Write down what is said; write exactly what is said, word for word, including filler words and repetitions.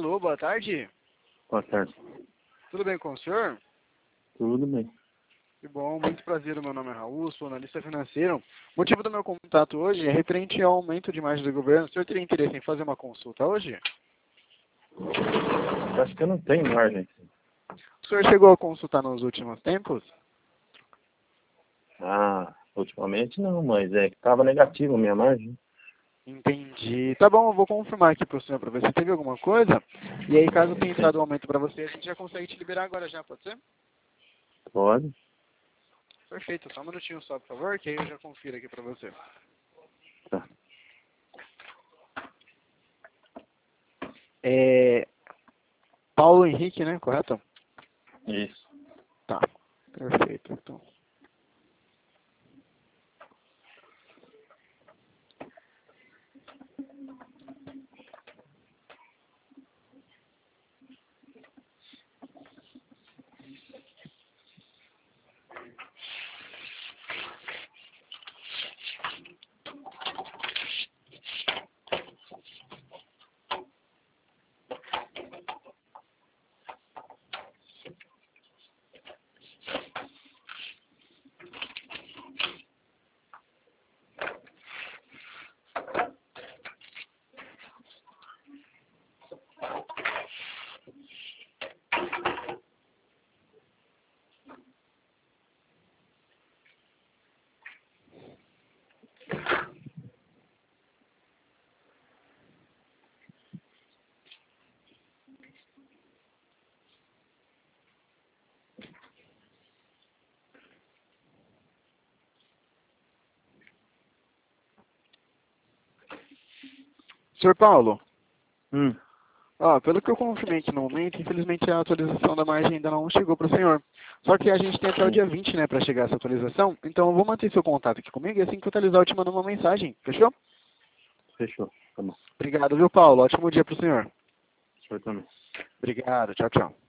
Alô, boa tarde. Boa tarde. Tudo bem com o senhor? Tudo bem. Que bom, muito prazer. O meu nome é Raul, sou analista financeiro. O motivo do meu contato hoje é referente ao aumento de margem do governo. O senhor teria interesse em fazer uma consulta hoje? Acho que eu não tenho margem. O senhor chegou a consultar nos últimos tempos? Ah, ultimamente não, mas é que estava negativo a minha margem. Entendi. Tá bom, eu vou confirmar aqui para o senhor para ver se teve alguma coisa. E aí, caso tenha entrado um aumento para você, a gente já consegue te liberar agora já, pode ser? Pode? Perfeito. Só um minutinho só, por favor, que aí eu já confiro aqui para você. Tá. É... Paulo Henrique, né? Correto? Isso. Tá. Perfeito, então. senhor Paulo, Hum. ó, pelo que eu confirmei aqui no momento, infelizmente a atualização da margem ainda não chegou para o senhor. Só que a gente tem até o Sim. dia vinte, né, para chegar essa atualização. Então eu vou manter seu contato aqui comigo e assim que eu atualizar eu te mando uma mensagem. Fechou? Fechou. Tá bom. Obrigado, viu, Paulo? Ótimo dia para o senhor. O senhor também. Obrigado. Tchau, tchau.